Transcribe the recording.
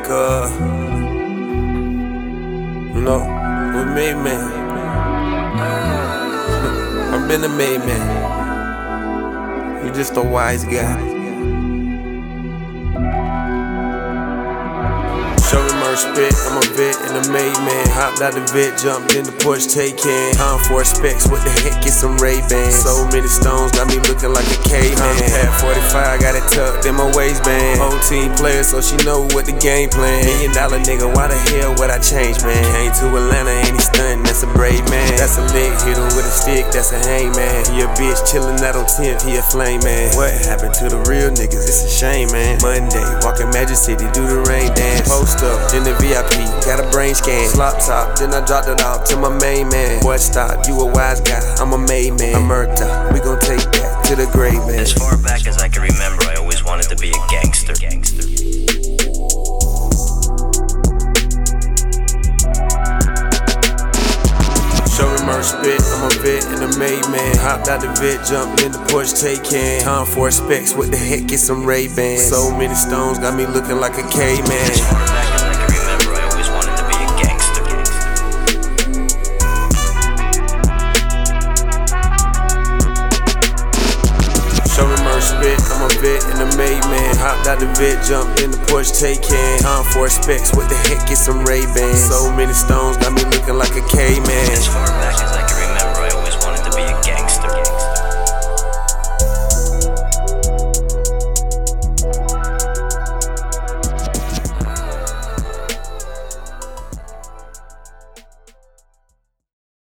with me, man. I've been a made man. You just a wise guy. Show me merch spit, I'm a vet and a made man. Hopped out the vet, jumped in the Porsche Taycan. Time for specs, what the heck, get some Ray-Bans. So many stones, got me looking like a caveman. Pat 45, got it tucked in my waistband. Whole team player, so she know what the game plan. $1 million nigga, why the hell would I change, man? Came to Atlanta and he stuntin', that's a brave man. That's a lick, hit him with a stick, that's a hangman. He a bitch chillin' out on 10th, he a flame man. What happened to the real niggas? It's a shame, man. Monday, walking Magic City, do the rain dance. Post up in the VIP, got a brain scan. Slop top, then I dropped it off to my main man. Boy, stop, you a wise guy, I'm a made man. I'm Murta, we gon' take that to the grave, man. As far back as I can remember, I always wanted to be a gangster. Show me merch spit, I'm a vet and a made man. Hopped out the vet, jumped in the Porsche Taycan. Time for specs, what the heck, get some Ray-Bans. So many stones, got me looking like a caveman. As far back as I can remember, I always wanted to be a gangster. Show me merch spit, I'm a vet and a made man. Hopped out the vet, jumped in the Porsche Taycan. Time for specs, what the heck, get some Ray-Bans. So many stones, got me looking like a caveman. As far back as